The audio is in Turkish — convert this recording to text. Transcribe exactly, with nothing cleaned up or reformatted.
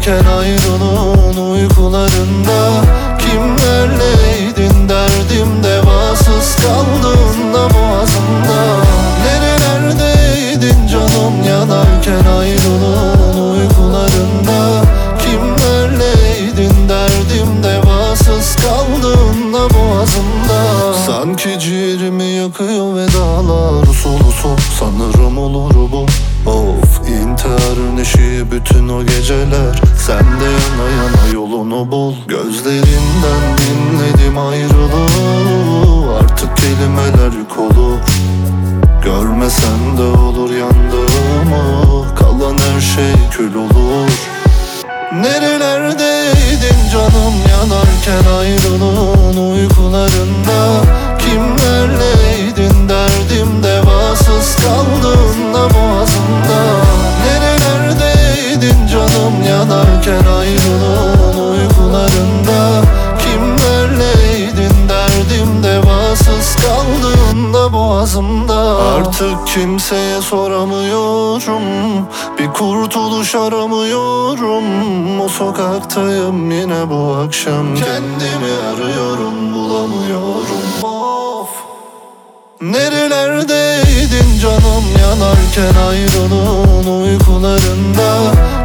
yanarken ayrılığın uykularında kimlerleydin derdim devasız kaldığında boğazımda. Nerelerdeydin canım yanarken ayrılığın uykularında kimlerleydin derdim devasız kaldığında boğazımda. Sanki ciğerimi yakıyor vedalar usul usul, sanırım olur bu. Of, intiharın eşiği bütün o geceler. Sen de yana yana yolunu bul. Gözlerinden dinledim ayrılığı. Artık kelimeler yük olur. Görmesen de olur yandığımı. Kalan her şey kül olur. Nerelerdeydin canım yanarken ayrılığın uykularında kimlerleydin derdim devasız kaldığında boğazımda. Nerelerdeydin canım yanarken ayrılığın uykularında kimlerleydin derdim devasız kaldığında boğazımda. Artık kimseye soramıyorum, bir kurtuluş aramıyorum. O sokaktayım yine bu akşam, kendimi arıyorum bulamıyorum. Of, nerelerdeydin canım yanarken ayrılığın uykularında